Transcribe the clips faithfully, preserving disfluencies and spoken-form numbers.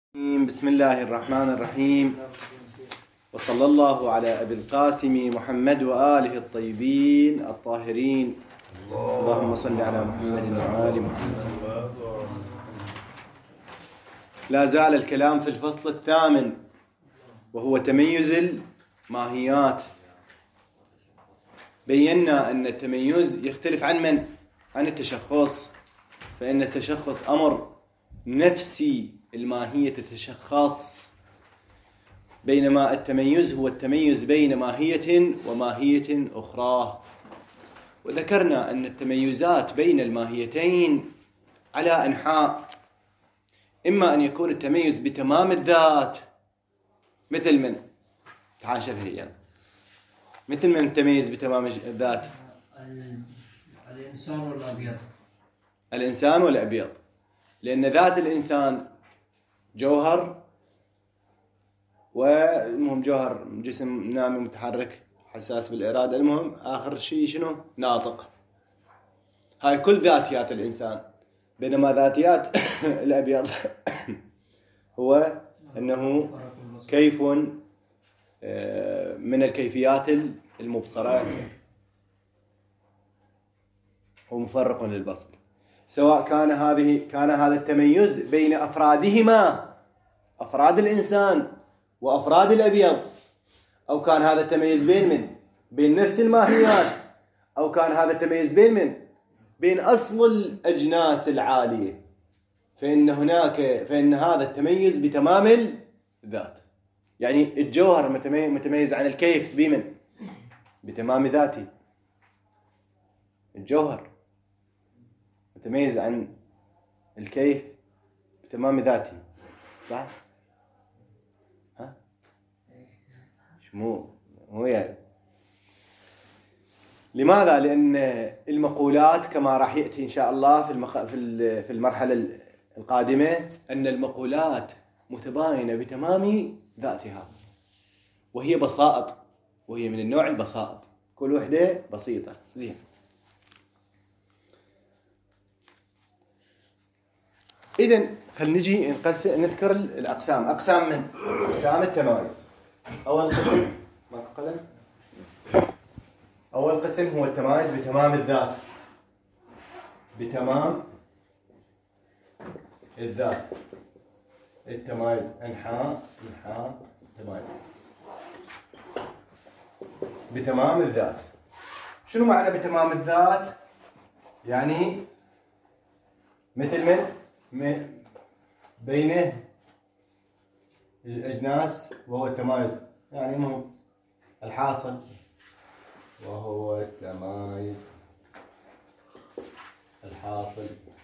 بسم الله الرحمن الرحيم، وصلى الله على أبي القاسم محمد وآله الطيبين الطاهرين. اللهم صل على محمد وآل محمد. لا زال الكلام في الفصل الثامن وهو تميز الماهيات. بينا أن التميز يختلف عن من؟ عن التشخص، فإن التشخص أمر نفسي، الماهية تتشخص، بينما التميز هو التميز بين ماهية وماهية أخرى. وذكرنا أن التميزات بين الماهيتين على أنحاء، إما أن يكون التميز بتمام الذات، مثل من؟ تعال شوف يعني. مثل من التميز بتمام الذات؟ الإنسان والأبيض. الإنسان والأبيض، لأن ذات الإنسان جوهر، والمهم جوهر جسم نامي متحرك حساس بالإرادة، المهم آخر شيء شنو؟ ناطق. هاي كل ذاتيات الإنسان، بينما ذاتيات الأبيض هو أنه كيف من الكيفيات المبصرة ومفرق للبصر، سواء كان هذه كان هذا التميز بين أفرادهما، أفراد الإنسان وأفراد الأبيض، أو كان هذا التميز بين من؟ بين نفس الماهيات، أو كان هذا التميز بين من؟ بين أصل الأجناس العالية، فإن هناك فإن هذا التميز بتمام الذات. يعني الجوهر متميز عن الكيف بمن؟ بتمام ذاتي. الجوهر متميز عن الكيف بتمام ذاتي، صح؟ ها؟ مو مو يعني. لماذا؟ لأن المقولات كما راح يأتي إن شاء الله في المخ... في في المرحلة القادمة، أن المقولات متباينة بتمام ذاتها، وهي بسائط، وهي من النوع البسائط، كل وحدة بسيطة. زين. إذن خلينا نجي نقسم، نذكر الأقسام. أقسام من؟ أقسام التمايز. أول قسم ماكو قلم. أول قسم هو التمايز بتمام الذات. بتمام الذات. التمايز أنحاء أنحاء تمايز بتمام الذات. شنو معنى بتمام الذات؟ يعني مثل من بين الأجناس، وهو التمايز، يعني مو الحاصل وهو التمايز الحاصل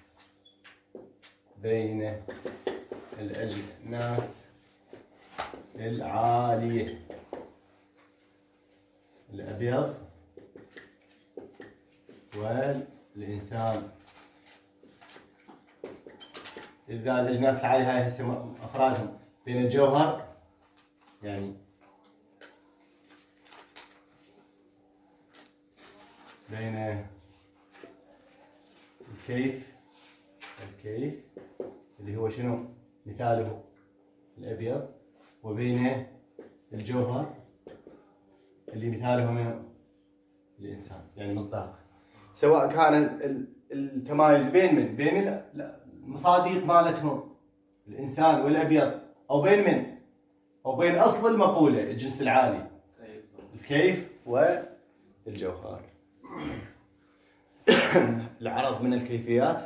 بين الأجناس العالية، الأبيض والإنسان. إذا الأجناس العالية هاي هسه أفرادهم بين الجوهر، يعني بين الكيف الكيف اللي هو شنو مثاله الأبيض، وبين الجوهر اللي مثاله من الإنسان، يعني مصداق. سواء كان التمايز بين من؟ بين المصادق مالتهم الإنسان والأبيض، أو بين من؟ أو بين أصل المقولة الجنس العالي الكيف والجوهر. العرض من الكيفيات،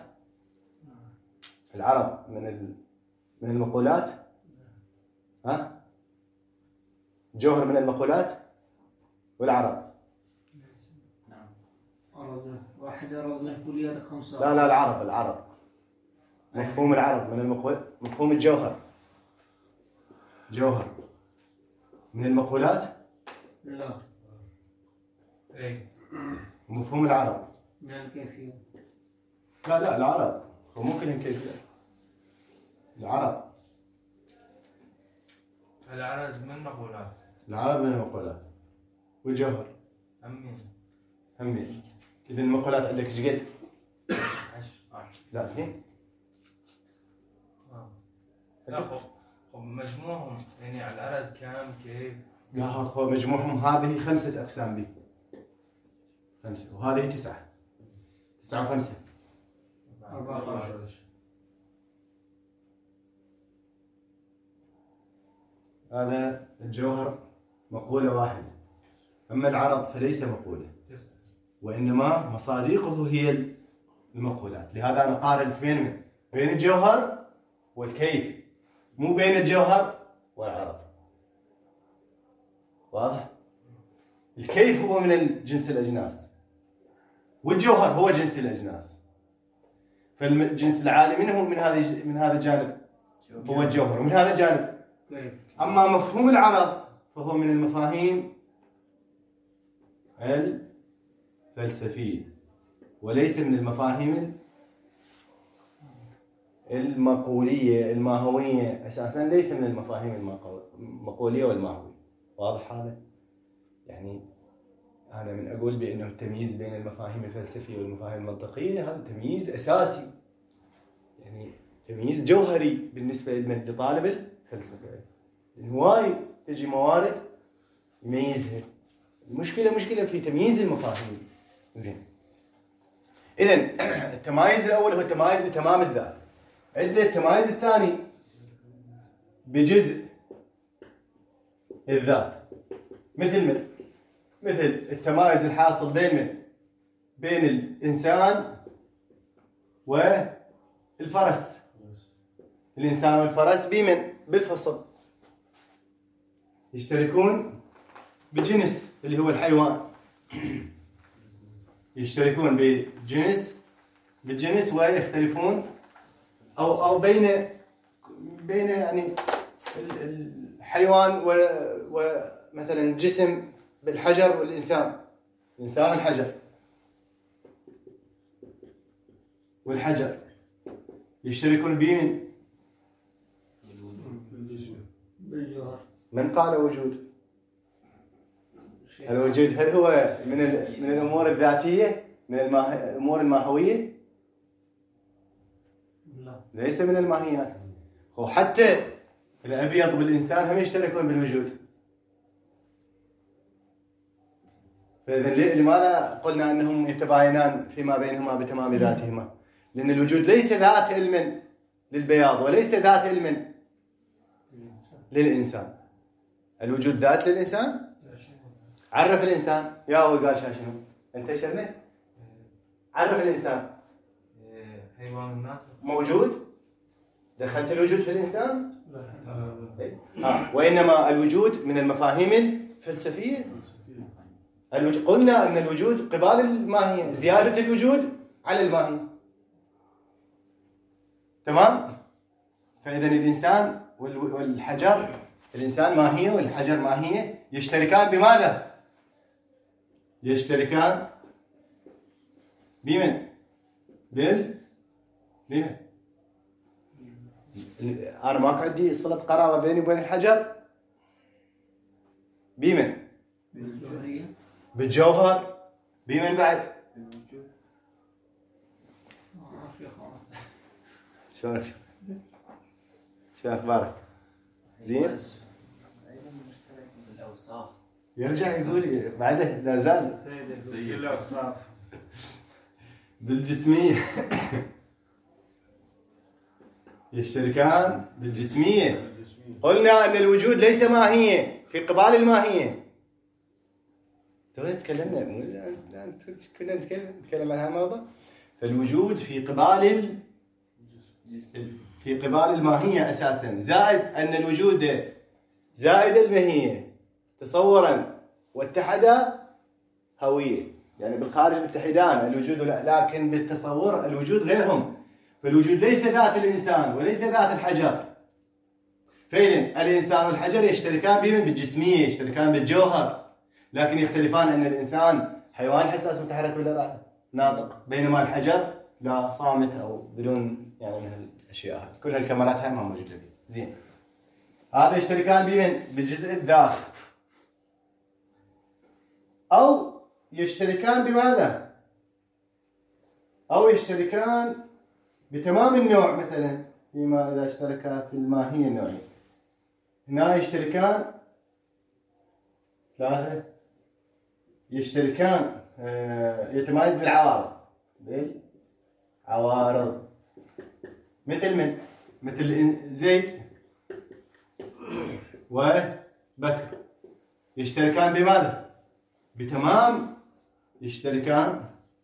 العرض من من المقولات، ها؟ جوهر من المقولات والعرض. نعم. عرض واحد، عرض من الكليات خمسة. لا لا العرض العرض مفهوم العرض من المقول، مفهوم الجوهر. جوهر من المقولات؟ لا. اي. مفهوم العرض من الكيفية؟ لا لا العرض هو ممكن الكيفية. العرض العرض من المقولات. العرض من المقولات والجوهر همين همين. إذن المقولات عندك ايش قد؟ عشر. لا اثنين. لا خب خب مجموعهم يعني على العرض كام كيف؟ لا هو مجموعهم هذه خمسة أقسام بي خمسة وهذه تسعة تسعة وخمسة أربعة عشر. هذا الجوهر مقولة واحدة، أما العرض فليس مقولة وإنما مصادقه هي المقولات. لهذا أنا قارنت بين بين الجوهر والكيف، مو بين الجوهر والعرض. واضح؟ الكيف هو من جنس الأجناس والجوهر هو جنس الأجناس، فالجنس العالي منه من هذا من هذا الجانب هو الجوهر، ومن هذا الجانب. أما مفهوم العرض فهو من المفاهيم الفلسفية وليس من المفاهيم المقولية الماهوية. أساسا ليس من المفاهيم المقولية والماهوية. واضح هذا؟ يعني أنا من أقول بأنه التمييز بين المفاهيم الفلسفية والمفاهيم المنطقية هذا تمييز أساسي، يعني تمييز جوهري بالنسبة لطالب الفلسفة، لأنه وايد تجي موارد يميزها. المشكلة مشكلة في تمييز المفاهيم. زين، إذن التمايز الأول هو التمايز بتمام الذات. عندنا التمايز الثاني بجزء الذات، مثل من؟ مثل التمايز الحاصل بين من؟ بين الإنسان والفرس. الإنسان والفرس بمن؟ بالفصل، يشتركون بجنس اللي هو الحيوان، يشتركون بجنس بالجنس ويختلفون أو أو بين بين يعني الحيوان ومثلا الجسم بالحجر والإنسان، الإنسان الحجر والحجر يشتركون بين بالجوهر. من قال وجود؟ الوجود هل هو من من الأمور الذاتية، من الأمور الماهوية؟ لا، ليس من الماهيات. وحتى الأبيض والإنسان هم يشتركون بالوجود. فإذا لماذا قلنا أنهم يتباينان فيما بينهما بتمام ذاتهما؟ لأن الوجود ليس ذات علم للبياض وليس ذات علم للإنسان. الوجود ذات للإنسان. عرف الإنسان. يا هو قال شنو؟ أنت شنو؟ عرف الإنسان. حيوان ناطق موجود. دخلت الوجود في الإنسان؟ لا. آه. وإنما الوجود من المفاهيم الفلسفية. الوجود قلنا أن الوجود قبال الماهية، زيادة الوجود على الماهية. تمام؟ فإذا الإنسان والحجر، الإنسان ماهية والحجر ماهية، يشتركان بماذا؟ يشتركان بمن؟ بال بمن؟ أنا ما عندي صلة قرابة بيني وبين الحجر. بمن؟ بالجوهرية. بالجوهر. بمن بعد؟ شلون شو أخبارك؟ زين؟ أيضا مشترك بالأوصاف. يرجع يقول بعده لا زال زي الأوصاف بالجسمية. يشتركان بالجسمية. قلنا أن الوجود ليس ماهية في قبال الماهية. تونا تكلمنا كنا نتكلم نتكلم عن هذا الموضوع. فالوجود في قبال في قبال الماهية أساسا، زائد أن الوجود زائد الماهية تصورا واتحدا هوية، يعني بالخارج متحدان الوجود، لكن بالتصور الوجود غيرهم. فالوجود ليس ذات الإنسان وليس ذات الحجر. فإذن الإنسان والحجر يشتركان بمن؟ بالجسمية، يشتركان بالجوهر، لكن يختلفان أن الإنسان حيوان حساس متحرك بالإرادة ناطق، بينما الحجر لا، صامت أو بدون يعني من الأشياء. كل هالكمالات هاي ما موجودة فيه. زين، هذا يشتركان بمن؟ بالجزء الذات، أو يشتركان بماذا؟ أو يشتركان بتمام النوع مثلا، فيما إذا اشتركا في الماهية النوعية. هنا يشتركان ثلاثة يشتركان يتمايز بالعوارض بالعوارض مثل من؟ مثل زيد وبكر يشتركان بماذا؟ بتمام يشتركان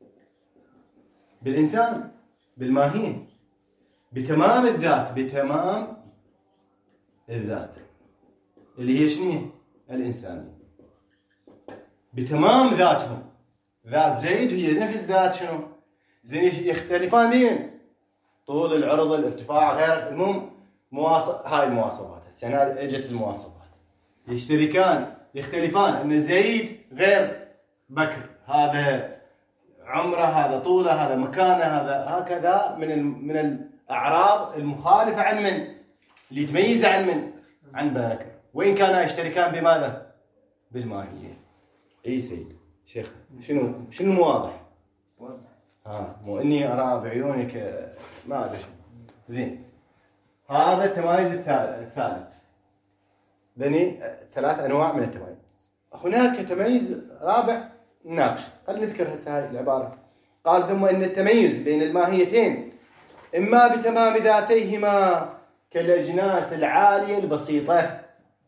بالإنسان بالماهية بتمام الذات بتمام الذات اللي هي شنو؟ الإنسانية بتمام ذاتهم. ذات زيد هي نفس ذات شنو؟ زين يختلفان بين طول العرض الارتفاع غير المهم مواصف هاي المواصفات. هسه هنا اجت المواصفات يشتركان يختلفان ان زيد غير بكر هذا عمره هذا طوله هذا مكانه هذا هكذا من من الاعراض المخالفه عن من اللي يتميز عن من عن بكر وان كانا يشتركان بماذا؟ بالماهيه. اي سيد شيخ شنو شنو المواضح؟ ها مو اني ارى بعيونك ما ادري شنو. زين هذا التمايز الثالث. ذني ثلاث انواع من التمايز. هناك تميز رابع نناقش. خلينا نذكر هسه هاي العباره. قال ثم ان التميز بين الماهيتين اما بتمام ذاتيهما كالاجناس العاليه البسيطه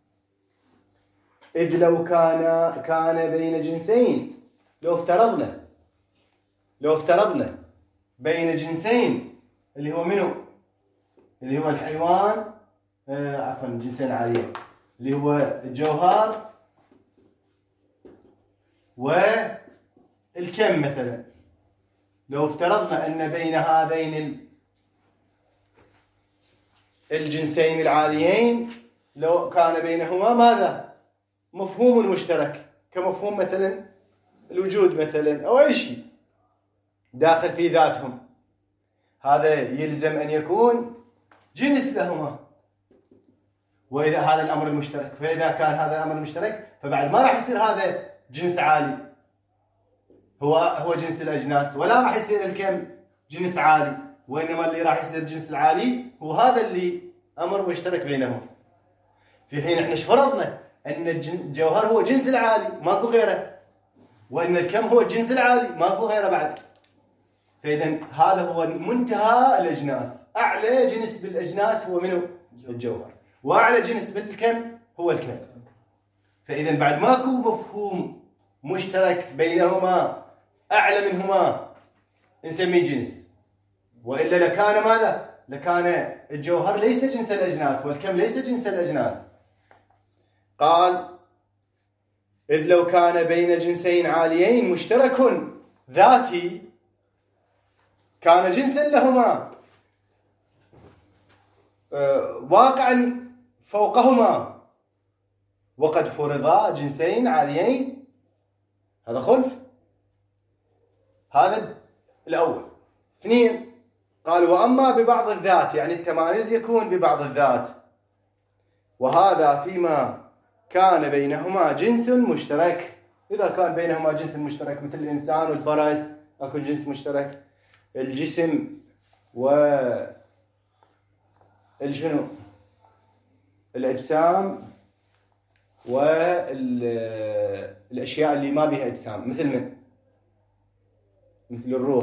إذ لو كان كان بين جنسين لو افترضنا لو افترضنا بين جنسين اللي هو منو؟ اللي هو الحيوان آه عفوا الجنسين عاليين اللي هو الجوهر والكم مثلا. لو افترضنا أن بين هذين الجنسين العاليين لو كان بينهما ماذا؟ مفهوم مشترك كمفهوم مثلا الوجود مثلا أو أي شيء داخل في ذاتهم. هذا يلزم أن يكون جنس لهما. وإذا هذا الأمر المشترك فإذا كان هذا الأمر المشترك فبعد ما راح يصير هذا جنس عالي هو هو جنس الأجناس ولا راح يصير الكم جنس عالي وإنما اللي راح يصير الجنس العالي هو هذا اللي أمر مشترك بينهم. في حين احنا فرضنا أن الجوهر هو جنس العالي ماكو غيره وأن الكم هو الجنس العالي ماكو غيره بعد. فإذا هذا هو منتهى الأجناس. أعلى جنس بالأجناس هو منه الجوهر وأعلى جنس بالكم هو الكم. فإذا بعد ماكو مفهوم مشترك بينهما أعلى منهما نسميه جنس. وإلا لكان ماذا؟ لكان الجوهر ليس جنس الأجناس والكم ليس جنس الأجناس. قال إذ لو كان بين جنسين عاليين مشترك ذاتي كان جنسا لهما واقعا فوقهما وقد فرضا جنسين عاليين. هذا خلف. هذا الأول. اثنين قال وأما ببعض الذات يعني التمايز يكون ببعض الذات وهذا فيما كان بينهما جنس مشترك. إذا كان بينهما جنس مشترك مثل الإنسان والفرس أكو جنس مشترك. الجسم و الجنو الأجسام والأشياء اللي ما بها أجسام مثل من مثل الروح.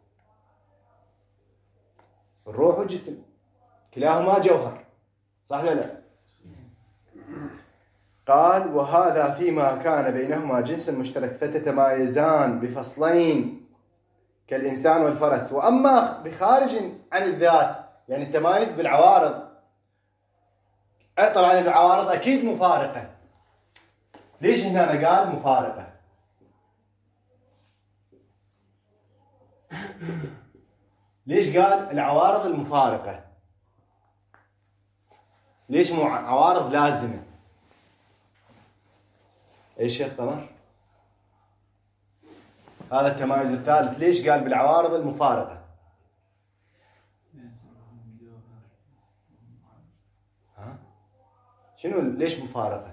الروح والجسم كلاهما جوهر صح لا لا؟ قال وهذا فيما كان بينهما جنس مشترك فتتمايزان بفصلين كالإنسان والفرس. وأما بخارج عن الذات يعني التمايز بالعوارض. طبعا العوارض أكيد مفارقة. ليش هنا قال مفارقة؟ ليش قال العوارض المفارقة؟ ليش مو عوارض لازمة؟ ايش شيخ قمر؟ هذا التمايز الثالث ليش قال بالعوارض المفارقة؟ ها؟ شنو ليش مفارقة؟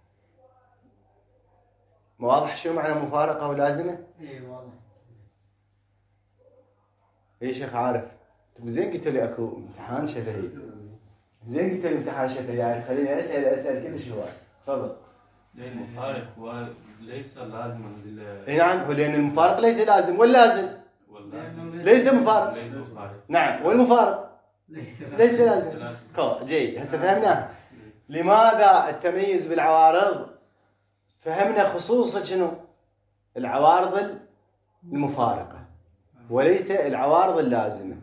واضح شنو معنى مفارقة ولازمة؟ اي واضح. اي شيخ عارف زين قلت لي اكو امتحان شفهي، زين قلت لي امتحان شفهي، يعني خليني اسال اسال كلش هواي. تفضل. لأن المفارق هو ليس لازما لل اي نعم، هو لان المفارق ليس لازم واللازم ليس مفارق. ليس مفارق. نعم، والمفارق ليس ليس لازم. خو جيد، هسه فهمنا لماذا التميز بالعوارض. فهمنا خصوصا شنو العوارض المفارقة وليس العوارض اللازمة.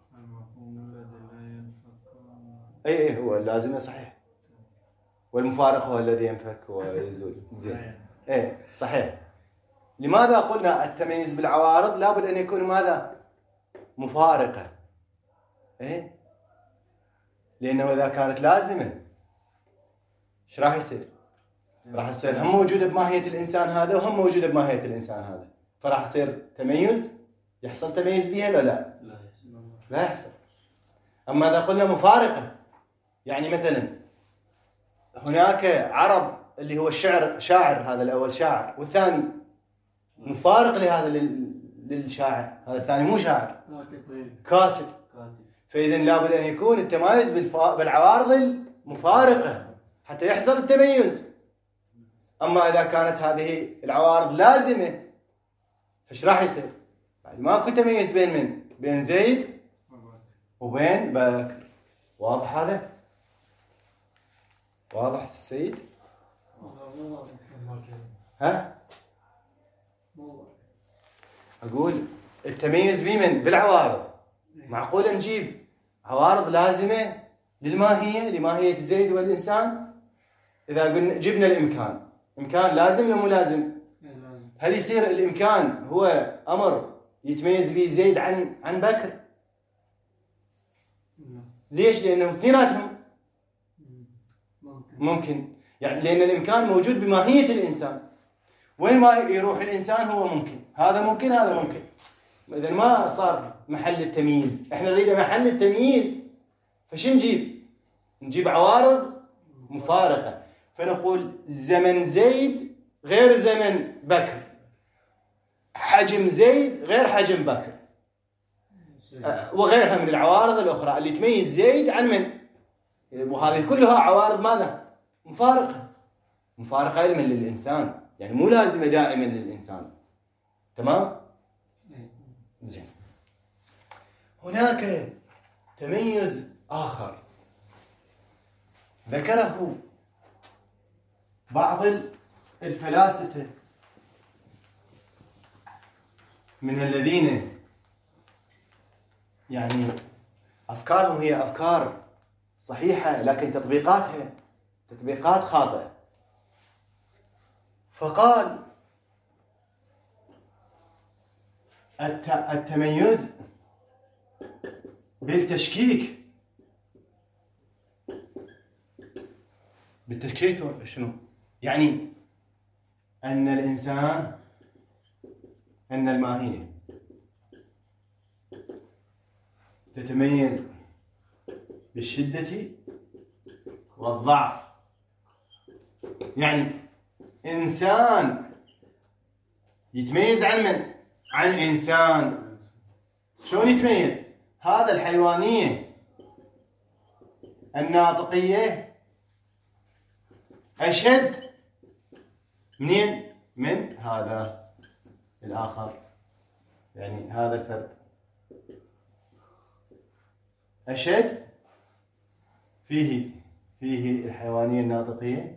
اي اي هو اللازمة صحيح، والمفارق هو الذي ينفك ويزول. زين، ايه صحيح. لماذا قلنا التمييز بالعوارض لابد ان يكون ماذا؟ مفارقة. ايه لانه اذا كانت لازمة ايش راح يصير؟ راح يصير هم موجودة بماهية الانسان هذا وهم موجودة بماهية الانسان هذا، فراح يصير تميز، يحصل تميز بها ولا لا؟ لا يحصل. اما اذا قلنا مفارقة، يعني مثلا هناك عرض اللي هو الشعر، شاعر هذا الاول شاعر، والثاني مفارق لهذا للشاعر، هذا الثاني مو شاعر كاتب. فاذا لابد ان يكون التمايز بالعوارض المفارقة حتى يحصل التميز. اما اذا كانت هذه العوارض لازمة فايش راح يصير؟ بعد ماكو تميز بين من؟ بين زيد وبين بكر. واضح هذا؟ واضح السيد؟ ها؟ أقول التميز بمن؟ بالعوارض. معقول نجيب عوارض لازمة للماهية، لماهية زيد والإنسان؟ إذا قلنا جبنا الإمكان، إمكان لازم ولا مو لازم؟ هل يصير الإمكان هو أمر يتميز به زيد عن عن بكر؟ ليش؟ لأنه اثنيناتهم ممكن، يعني لأن الإمكان موجود بماهية الإنسان. وين ما يروح الإنسان هو ممكن، هذا ممكن هذا ممكن. إذا ما صار محل التمييز. إحنا نريد محل التمييز، فش نجيب؟ نجيب عوارض مفارقة. فنقول زمن زيد غير زمن بكر، حجم زيد غير حجم بكر، وغيرها من العوارض الأخرى اللي تميز زيد عن من. وهذه كلها عوارض ماذا؟ مفارقة. مفارقة علما للإنسان، يعني مو لازمة دائما للإنسان. تمام؟ زين. هناك تميز آخر ذكره بعض الفلاسفة من الذين يعني أفكارهم هي أفكار صحيحة لكن تطبيقاتها تطبيقات خاطئة. فقال التميز بالتشكيك. بالتشكيك شنو؟ يعني أن الإنسان، أن الماهية تتميز بالشدة والضعف. يعني إنسان يتميز عن من؟ عن إنسان. شلون يتميز؟ هذا الحيوانية الناطقية أشد منين؟ من هذا الآخر، يعني هذا الفرد أشد فيه فيه الحيوانية الناطقية،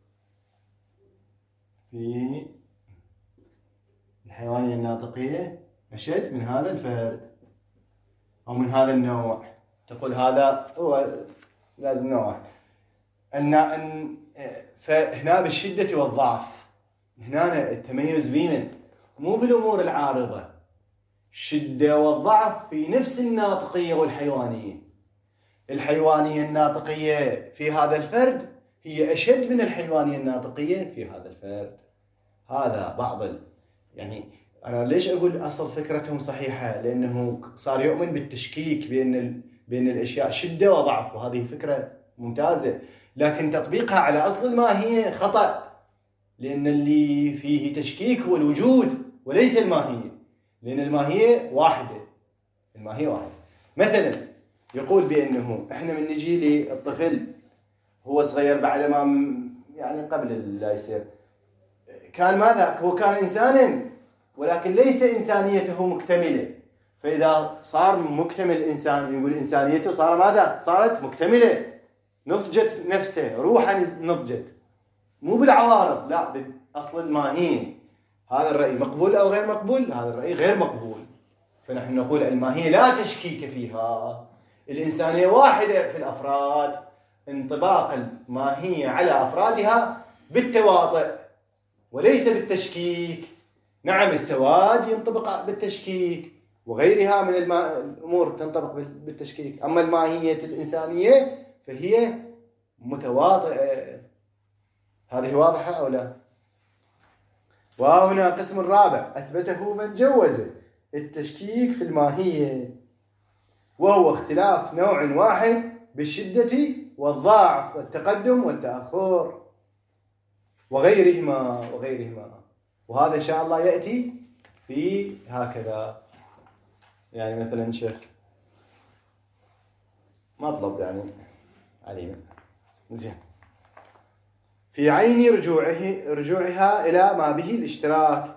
فيه الحيوانية الناطقية أشد من هذا الفرد أو من هذا النوع. تقول هذا هو لازم نوع. أن فهنا بالشدة والضعف، هنا التميز بينه مو بالأمور العارضة. الشدة والضعف في نفس الناطقية والحيوانية. الحيوانية الناطقية في هذا الفرد هي أشد من الحيوانية الناطقية في هذا الفرد. هذا بعض ال... يعني أنا ليش أقول أصل فكرتهم صحيحة؟ لأنه صار يؤمن بالتشكيك بين ال... بين الأشياء شدة وضعف، وهذه فكرة ممتازة، لكن تطبيقها على أصل الماهية خطأ. لأن اللي فيه تشكيك هو الوجود وليس الماهية، لأن الماهية واحدة. الماهية واحدة. مثلا يقول بأنه إحنا من نجي للطفل هو صغير بعد ما يعني قبل لا يصير كان ماذا؟ هو كان إنسانا ولكن ليس إنسانيته مكتملة. فإذا صار مكتمل الإنسان يقول إنسانيته صار ماذا؟ صارت مكتملة، نضجت نفسه، روحا نضجت، مو بالعوارض، لا بالأصل الماهية. هذا الرأي مقبول أو غير مقبول؟ هذا الرأي غير مقبول. فنحن نقول الماهية لا تشكيك فيها، الإنسانية واحدة في الأفراد، انطباق الماهية على أفرادها بالتواطؤ وليس بالتشكيك. نعم السواد ينطبق بالتشكيك وغيرها من الأمور تنطبق بالتشكيك، أما الماهية الإنسانية فهي متواطئة. هذه واضحة أو لا؟ وهنا قسم الرابع أثبته من جوز التشكيك في الماهية، وهو اختلاف نوع واحد بالشدة والضعف والتقدم والتأخر وغيرهما وغيرهما. وهذا إن شاء الله يأتي في هكذا، يعني مثلا شيخ مطلب يعني علينا زين في عين رجوعه رجوعها إلى ما به الاشتراك.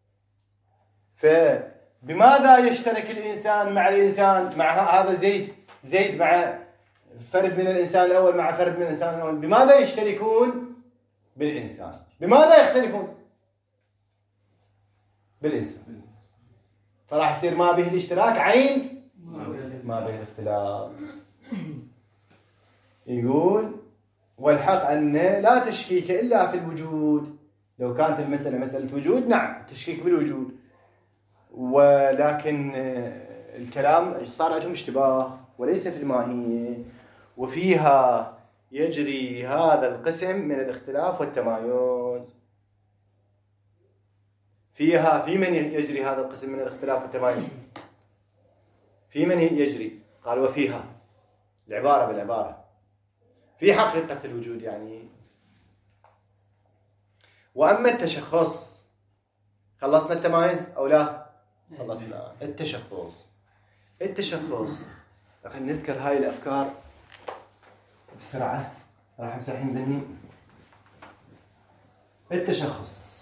فبماذا يشترك الإنسان مع الإنسان مع هذا زيد زيد مع فرد من الإنسان الأول مع فرد من الإنسان الأول؟ بماذا يشتركون؟ بالإنسان. بماذا يختلفون؟ بالإنسان. فراح يصير ما به الاشتراك عين ما به الاختلاف. يقول والحق أن لا تشكيك إلا في الوجود. لو كانت المسألة مسألة وجود نعم تشكيك بالوجود، ولكن الكلام صار عندهم اشتباه وليس في الماهية، وفيها يجري هذا القسم من الاختلاف والتمايز. فيها في من يجري هذا القسم من الاختلاف والتمايز؟ في من يجري؟ قال وفيها، العبارة بالعبارة، في حقيقة الوجود يعني. وأما التشخص، خلصنا التمايز أو لا؟ خلصنا التشخص. التشخص خلينا نذكر هاي الأفكار بسرعة، راح امسحين ذني. التشخص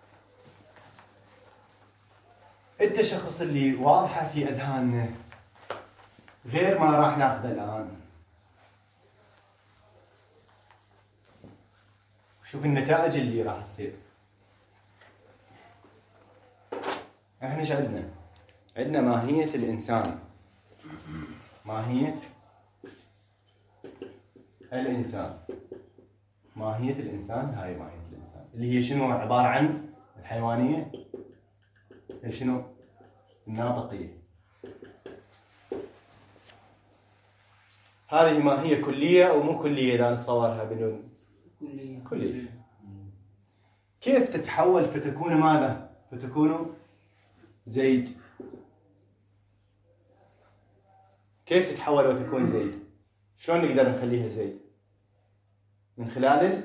التشخص اللي واضحة في أذهاننا غير ما راح ناخذه الآن. شوف النتائج اللي راح تصير. احنا ايش عندنا؟ عندنا ماهية الإنسان، ماهية الإنسان ماهية الإنسان هاي ماهية الإنسان اللي هي شنو؟ عبارة عن الحيوانية، شنو؟ الناطقية. هذه ماهية كلية أو مو كلية؟ لا نصورها بنون كلية. كلية. كيف تتحول فتكون ماذا؟ فتكون زيد. كيف تتحول وتكون زيد؟ شلون نقدر نخليها زيد؟ من خلال ال...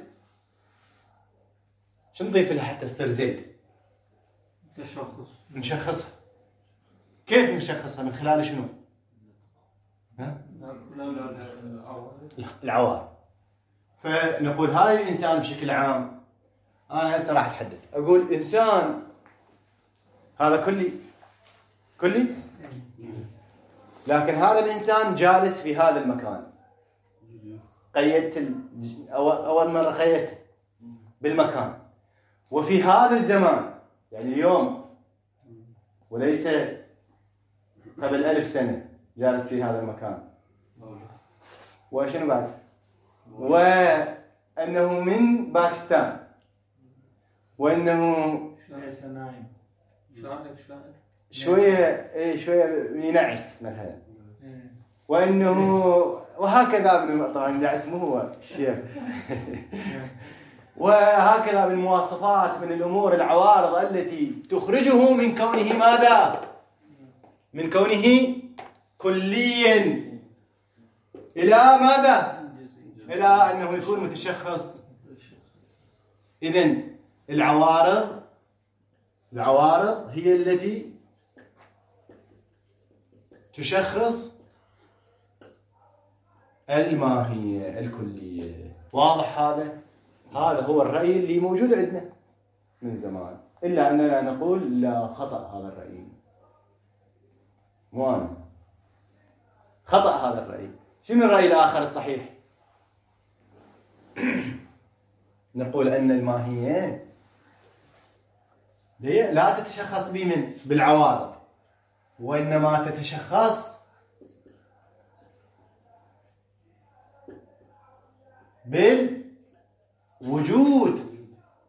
شو نضيف لها حتى تصير زيد؟ تشخص. نشخصها. كيف نشخصها؟ من خلال شنو؟ ها؟ لا لا لا العوار. فنقول هاي الإنسان بشكل عام. أنا هسه راح أتحدث أقول إنسان هذا كلي كلي، لكن هذا الإنسان جالس في هذا المكان. قيدت ال... أول مرة قيدت بالمكان وفي هذا الزمان، يعني اليوم وليس قبل ألف سنة جالس في هذا المكان. وشنو بعد؟ وأنه من باكستان، وأنه شاعر سنايم، شاعر شاعر شوية إيه شوية ينعس مثلا، وأنه وهكذا من طبعا ينعس مو هو الشيخ وهكذا من مواصفات من الأمور العوارض التي تخرجه من كونه ماذا؟ من كونه كليا إلى ماذا؟ إلى أنه يكون متشخص. إذن العوارض العوارض هي التي تشخص الماهية الكلية. واضح هذا؟ هذا هو الرأي اللي موجود عندنا من زمان، إلا أننا نقول لا، خطأ هذا الرأي، مو أنا، خطأ هذا الرأي. شنو الرأي الآخر الصحيح؟ نقول أن الماهية لا تتشخص بمن؟ بالعوارض، وإنما تتشخص بالوجود.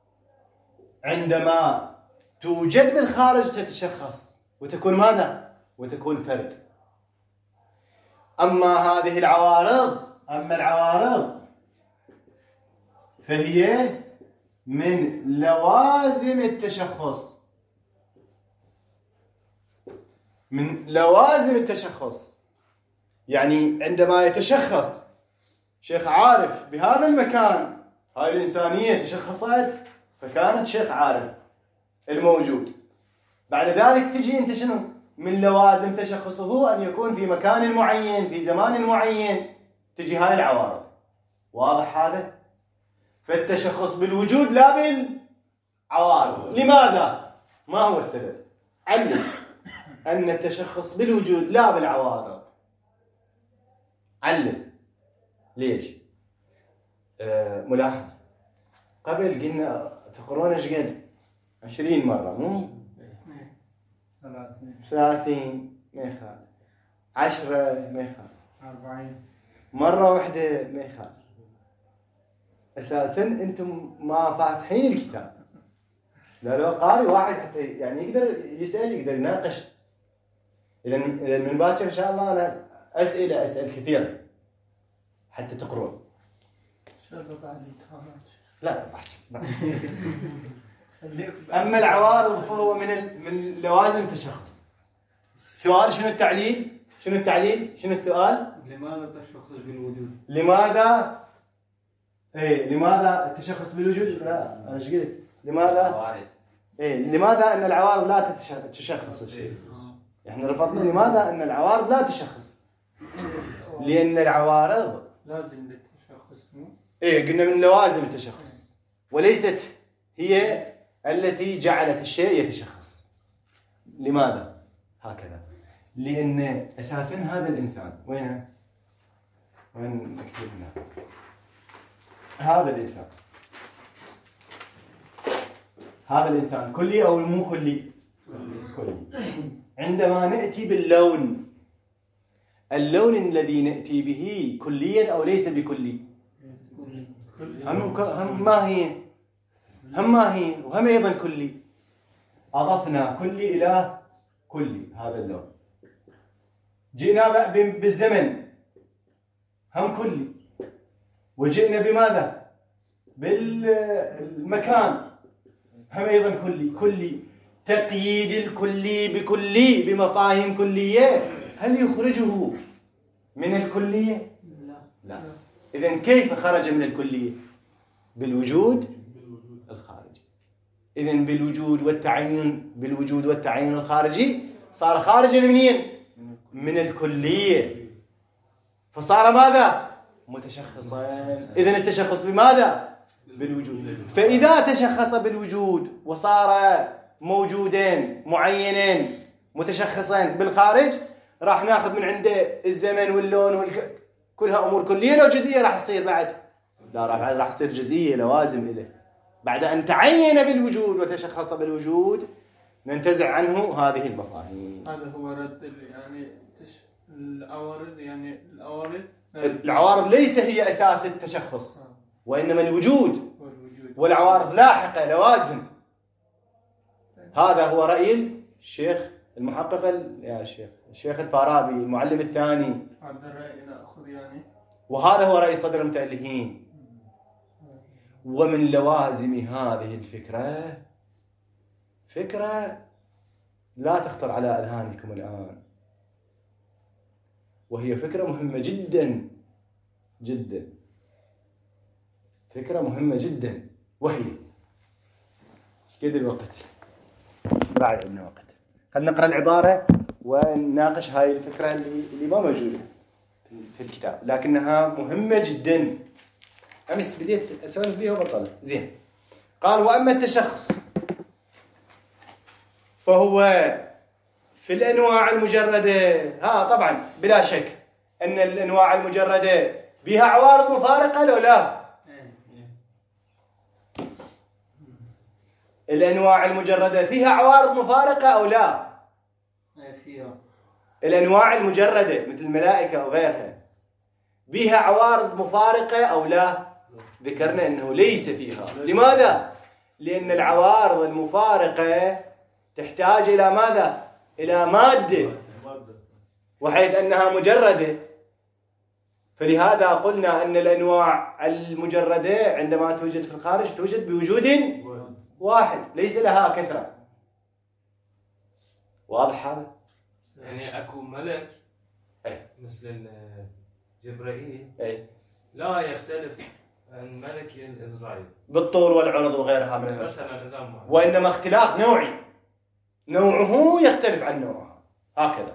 عندما توجد بالخارج تتشخص وتكون ماذا؟ وتكون فرد. أما هذه العوارض، أما العوارض فهي من لوازم التشخص، من لوازم التشخص. يعني عندما يتشخص شيخ عارف بهذا المكان، هاي الإنسانية تشخصت فكانت شيخ عارف الموجود، بعد ذلك تجي أنت شنو؟ من لوازم تشخصه أن يكون في مكان معين في زمان معين، تجي هاي العوارض. واضح هذا؟ فالتشخص بالوجود لا بالعوارض. لماذا؟ ما هو السبب؟ علم أن التشخص بالوجود لا بالعوارض. علم ليش؟ آه ملاحظة، قبل قلنا تقرون ايش قد؟ عشرين مرة، مو؟ ثلاثين ما يخالف، عشرة ما يخالف، أربعين مرة واحدة ما يخالف. أساساً أنتم ما فاتحين الكتاب. لا لو قاري واحد حتى يعني يقدر يسأل، يقدر يناقش. إذا إذا من باكر إن شاء الله أنا أسئلة أسأل كثيرة حتى تقرون. شو بعد يتهاوش؟ لا بعد. أما العوارض فهو من ال... من لوازم التشخص. السؤال شنو التعليل؟ شنو التعليل؟ شنو السؤال؟ لماذا التشخص بالوجود؟ لماذا؟ إيه لماذا التشخص بالوجود؟ لا أنا إيش قلت؟ لماذا؟ إيه لماذا أن العوارض لا تتشخص الشيء؟ إحنا رفضنا لماذا أن العوارض لا تشخص؟ لأن العوارض لازم للتشخص. إيه قلنا من لوازم التشخص، وليست هي التي جعلت الشيء يتشخص. لماذا؟ هكذا، لأن أساساً هذا الإنسان وينه؟ وين نكتب هنا؟ هذا الإنسان، هذا الإنسان كلي أو مو كلي؟ كلي. عندما نأتي باللون، اللون الذي نأتي به كلياً أو ليس بكلي؟ هم هم ما هي؟ هم ما هي وهم أيضاً كلي. أضفنا كلي إلى كلي هذا اللون. جئنا بالزمن هم كلي، وجئنا بماذا؟ بالمكان هم أيضاً كلي. كلي تقييد الكلي بكلي بمفاهيم كلية، هل يخرجه من الكلية؟ لا, لا. إذن كيف خرج من الكلية؟ بالوجود الخارجي. إذن بالوجود والتعين، بالوجود والتعين الخارجي صار خارجا منين؟ من الكلية، فصار ماذا؟ متشخصا. إذن التشخص بماذا؟ بالوجود. فإذا تشخص بالوجود وصار موجودين معينين متشخصين بالخارج، راح ناخذ من عنده الزمن واللون والك... كلها أمور كلية لو جزئية راح تصير بعد؟ لا راح بعد راح تصير جزئية لوازم إله. بعد أن تعين بالوجود وتشخص بالوجود ننتزع عنه هذه المفاهيم. هذا هو رد يعني تش... العوارض، يعني العوارض العوارض ليس هي أساس التشخص، وإنما الوجود، والعوارض لاحقة لوازم. هذا هو رأي الشيخ المحقق يا شيخ الشيخ الفارابي المعلم الثاني. هذا الرأي نأخذ يعني، وهذا هو رأي صدر المتألهين. ومن لوازم هذه الفكرة فكرة لا تخطر على أذهانكم الآن، وهي فكرة مهمة جدا جدا، فكرة مهمة جدا، وهي كده الوقت بعد عندنا وقت. خلينا نقرأ العبارة ونناقش هاي الفكرة اللي, اللي ما موجودة في الكتاب، لكنها مهمة جدا. أمس بديت أسولف بيها وبطلت. زين. قال وأما التشخص فهو في الأنواع المجردة، ها طبعا بلا شك أن الأنواع المجردة بها عوارض مفارقة لو لا؟ الأنواع المجردة فيها عوارض مفارقة أو لا؟ فيها. الأنواع المجردة مثل الملائكة وغيرها بها عوارض مفارقة أو لا؟ ذكرنا أنه ليس فيها. لماذا؟ لأن العوارض المفارقة تحتاج إلى ماذا؟ إلى مادة، وحيث أنها مجردة، فلهذا قلنا أن الأنواع المجردة عندما توجد في الخارج توجد بوجود واحد ليس لها كثرة. واضح هذا؟ يعني أكو ملك أي. مثل جبرائيل أي. لا يختلف عن ملك إسرائيل بالطول والعرض وغيرها من الأشياء، مثلا إذا وإنما اختلاف نوعي، نوعه يختلف عن نوعه هكذا.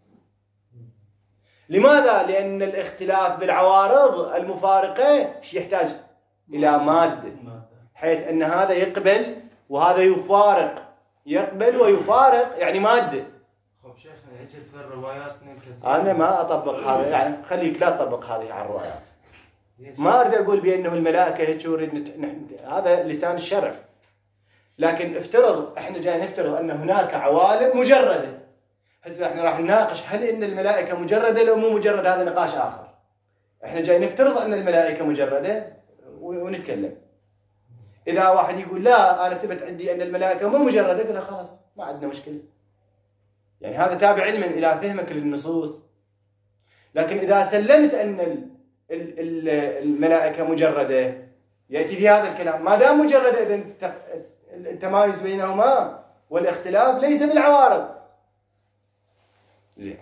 لماذا؟ لأن الاختلاف بالعوارض المفارقة يحتاج إلى مادة، حيث أن هذا يقبل وهذا يفارق، يقبل ويفارق يعني مادة. خب شيخنا يجد في الروايات من كثير. أنا ما أطبق هذا، يعني خليك لا تطبق هذه على الروايات. ما أريد أقول بأنه الملائكة هيك ورد، هذا لسان الشرع، لكن افترض احنا جاي نفترض أن هناك عوالم مجردة. هسه احنا راح نناقش هل إن الملائكة مجردة لو مو مجردة، هذا نقاش آخر. احنا جاي نفترض أن الملائكة مجردة ونتكلم. إذا واحد يقول لا أنا ثبت عندي أن الملائكة مو مجردة، قلنا خلاص ما عندنا مشكلة، يعني هذا تابع علما إلى فهمك للنصوص. لكن إذا سلمت أن الملائكة مجردة يأتي في هذا الكلام ما دام مجردة، إذن التمايز بينهما والاختلاف ليس بالعوارض. زين.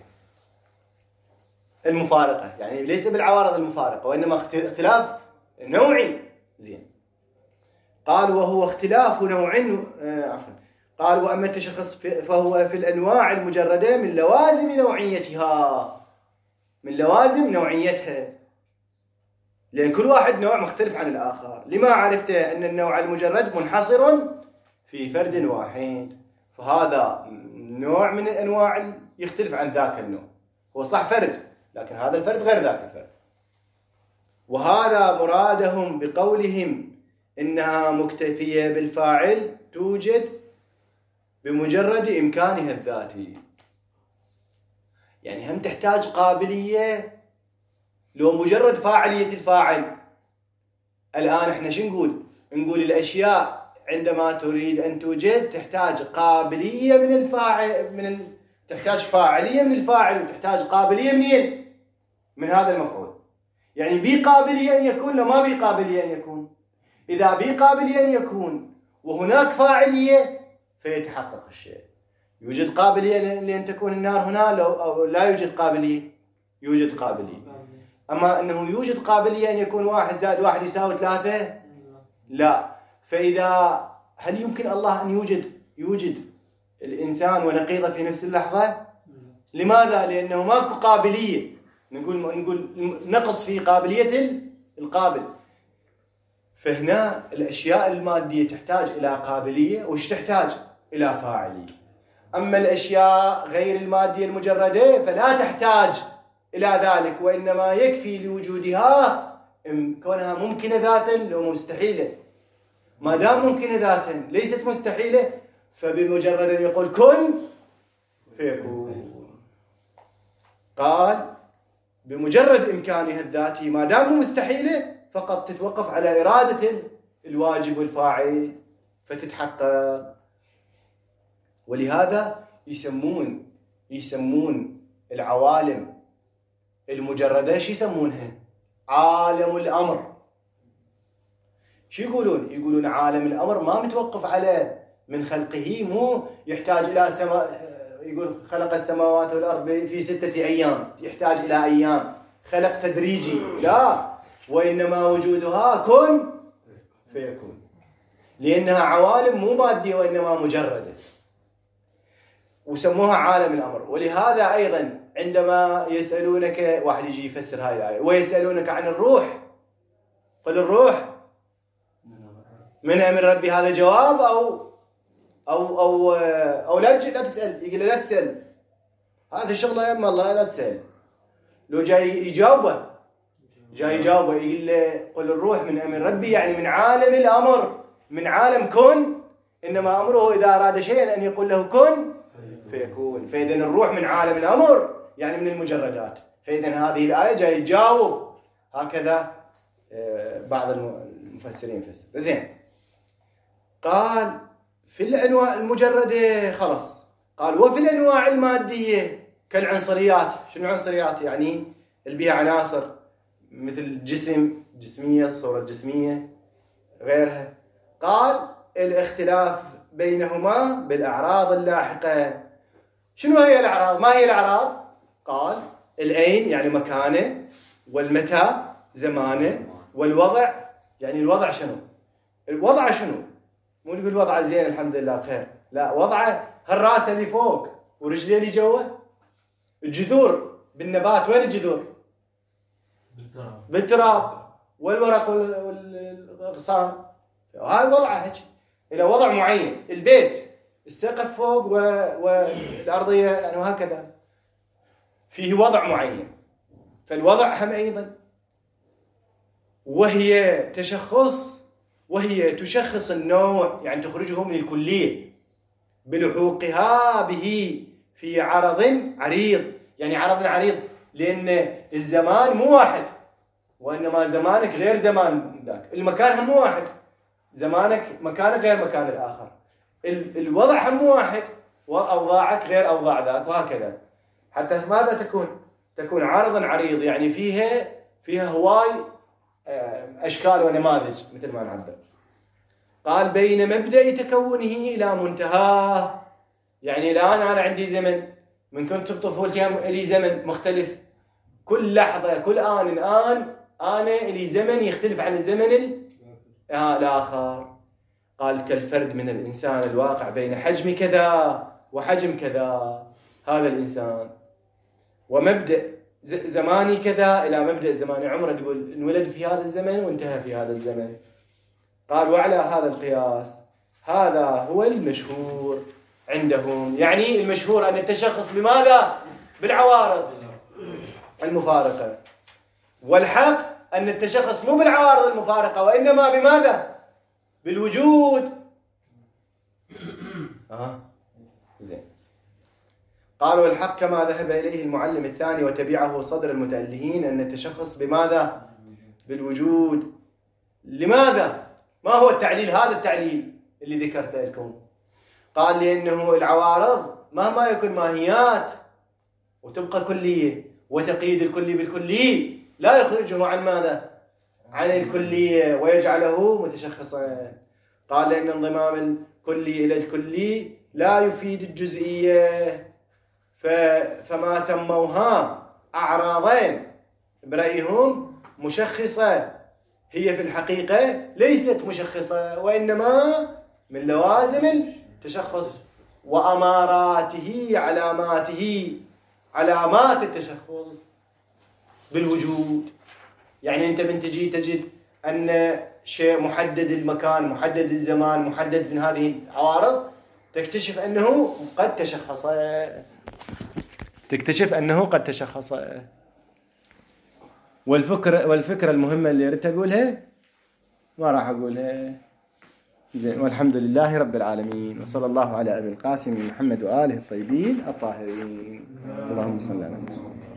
المفارقة يعني ليس بالعوارض المفارقة، وإنما اختلاف نوعي. زين. قال وهو اختلاف نوع آه عفوا قال وأما التشخص فهو في الأنواع المجردة من لوازم نوعيتها، من لوازم نوعيتها، لأن كل واحد نوع مختلف عن الآخر. لما عرفت أن النوع المجرد منحصر في فرد واحد، فهذا نوع من الأنواع يختلف عن ذاك النوع. هو صح فرد، لكن هذا الفرد غير ذاك الفرد. وهذا مرادهم بقولهم إنها مكتفية بالفاعل توجد بمجرد إمكانها الذاتي. يعني هم تحتاج قابلية لو مجرد فاعلية الفاعل. الآن احنا شو نقول؟ نقول الأشياء عندما تريد أن توجد تحتاج قابلية من الفاعل، من ال... تحتاج فاعلية من الفاعل، وتحتاج قابلية منين؟ من هذا المفعول. يعني بي قابلية أن يكون، لما بي قابلية أن يكون. إذا بي قابلية أن يكون وهناك فاعلية فيتحقق الشيء. يوجد قابلية لأن تكون النار هنا لو أو لا يوجد قابلية؟ يوجد قابلية. أما أنه يوجد قابلية أن يكون واحد زائد واحد يساوي ثلاثة؟ لا. فإذا هل يمكن الله أن يوجد يوجد الإنسان ونقيضه في نفس اللحظة؟ لماذا؟ لأنه ماكو قابلية. نقول نقول نقص في قابلية القابل. فهنا الأشياء المادية تحتاج إلى قابلية، وش تحتاج؟ إلى فاعلية. أما الأشياء غير المادية المجردة فلا تحتاج إلى ذلك، وإنما يكفي لوجودها كونها ممكنة ذاتا لو مستحيلة. ما دام ممكنة ذاتا ليست مستحيلة، فبمجرد أن يقول كن فيكون. قال بمجرد إمكانها الذاتي ما دام مستحيلة فقط تتوقف على إرادة الواجب والفاعل فتتحقق. ولهذا يسمون يسمون العوالم المجردة شو يسمونها؟ عالم الأمر. شو يقولون؟ يقولون عالم الأمر ما متوقف على من خلقه، مو يحتاج إلى سماء، يقول خلق السماوات والأرض في ستة أيام، يحتاج إلى أيام، خلق تدريجي، لا، وإنما وجودها كن فيكون، لأنها عوالم مو مادية وإنما مجردة. وسموها عالم الأمر. ولهذا أيضا عندما يسألونك، واحد يجي يفسر هاي الآية، ويسألونك عن الروح قل الروح من أمر ربي، هذا جواب أو أو أو أو لا لا تسأل، يقول لا تسأل، هذا شغله يما الله لا تسأل. لو جاي يجاوبه جاي يجاوبه يقول له قل الروح من أمر ربي، يعني من عالم الأمر، من عالم كن، إنما أمره إذا أراد شيئا أن يقول له كن فيكون. فإذا الروح من عالم الأمر يعني من المجردات. فإذا هذه الآية جاي يجاوب هكذا بعض المفسرين فسر. زين، قال في الأنواع المجردة خلاص، قال وفي الأنواع المادية كالعنصريات. شنو العنصريات؟ يعني اللي بيها عناصر مثل الجسم، جسمية، صورة جسمية، غيرها. قال الاختلاف بينهما بالأعراض اللاحقة. شنو هي الأعراض؟ ما هي الأعراض؟ قال الأين يعني مكانه، والمتى زمانه، والوضع يعني الوضع شنو؟ الوضع شنو؟ مو نقول وضعه زين الحمد لله بخير، لا، وضعه هالراس اللي فوق ورجليه اللي جوه. الجذور بالنبات وين الجذور؟ بالتراب. بالتراب والورق والأغصان. هاي وضعه هيك إلى وضع معين. البيت السقف فوق والأرضية يعني وهكذا فيه وضع معين. فالوضع هم أيضا، وهي تشخص، وهي تشخص النوع يعني تخرجه من الكلية بلحوقها به في عرض عريض. يعني عرض عريض لأن الزمان مو واحد، وإنما زمانك غير زمان ذاك، المكان هم مو واحد، زمانك مكانك غير مكان الآخر، الوضع هم مو واحد، وأوضاعك غير أوضاع ذاك، وهكذا. حتى ماذا تكون؟ تكون عرضا عريض يعني فيها فيها هواي أشكال ونماذج مثل ما نعبر. قال بين مبدأ تكونه إلى منتهاه. يعني الآن أنا عندي زمن، من كنت بطفولتي لي زمن مختلف، كل لحظة كل آن آن أنا لي زمن يختلف عن الزمن الآخر. قال كالفرد من الإنسان الواقع بين حجم كذا وحجم كذا، هذا الإنسان، ومبدأ زماني كذا إلى مبدأ زمان عمره، تقول انولد في هذا الزمن وانتهى في هذا الزمن. قال وعلى هذا القياس هذا هو المشهور عندهم. يعني المشهور أن التشخص بماذا؟ بالعوارض المفارقة. والحق أن التشخص مو بالعوارض المفارقة، وإنما بماذا؟ بالوجود. آه. زين. قال والحق كما ذهب إليه المعلم الثاني وتبعه صدر المتألهين أن التشخص بماذا؟ بالوجود. لماذا؟ ما هو التعليل؟ هذا التعليل اللي ذكرته لكم. قال لأنه العوارض مهما يكون ماهيات وتبقى كلية، وتقييد الكلي بالكلي لا يخرجه عن ماذا؟ عن الكلية ويجعله متشخصا. قال لأن انضمام الكلي إلى الكلي لا يفيد الجزئية، فما سموها أعراضين برأيهم مشخصة، هي في الحقيقة ليست مشخصة، وإنما من لوازم التشخص وأماراته علاماته علامات التشخص بالوجود. يعني أنت من تجي تجد أن شيء محدد المكان، محدد الزمان، محدد من هذه العوارض، تكتشف أنه قد تشخص تكتشف أنه قد تشخص. والفكرة والفكرة المهمة اللي أردت أقولها ما راح أقولها. زين، والحمد لله رب العالمين، وصلى الله على أبي القاسم محمد وآله الطيبين الطاهرين. اللهم صل على محمد.